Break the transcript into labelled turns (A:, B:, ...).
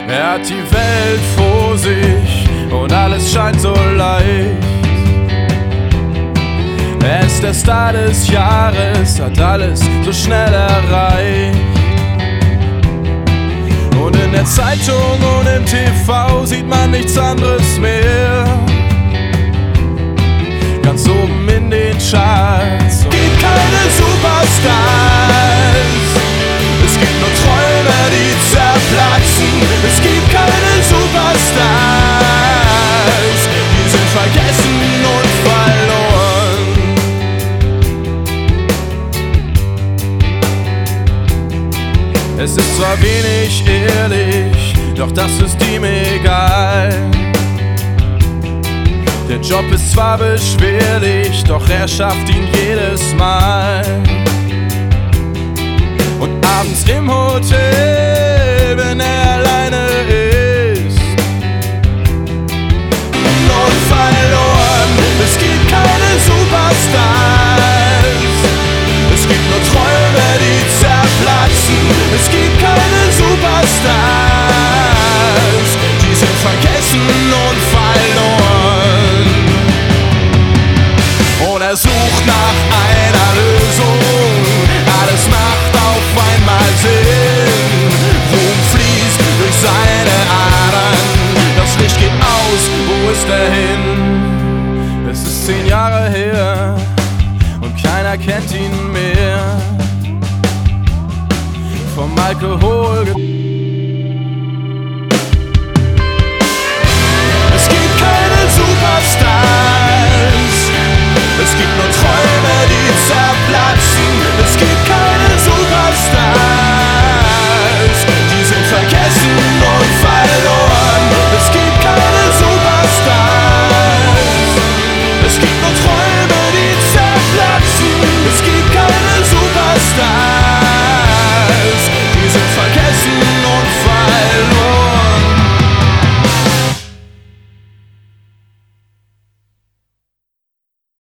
A: Er hat die Welt vor sich und alles scheint so leicht. Er ist der Star des Jahres, hat alles so schnell erreicht. Und in der Zeitung und im TV sieht man nichts anderes mehr. Ganz oben in den Charts. Es gibt keine Superstars, es gibt nur Träume, die zerplatzen. Es gibt keine Superstars, die sind vergessen und verloren. Es ist zwar wenig ehrlich, doch das ist ihm egal. Der Job ist zwar beschwerlich, doch er schafft ihn jedes Mal. Und abends im Hotel, wenn er alleine ist, und verloren. Es gibt keine Superstars, es gibt nur Träume, die zerplatzen. Es gibt keine Superstars, die sind vergessen und verloren. Und er sucht nach einer Lösung, alles macht auf einmal Sinn. Ruhm fließt durch seine Adern, das Licht geht aus, wo ist er hin? Es ist 10 Jahre her und keiner kennt ihn mehr. Vom Alkohol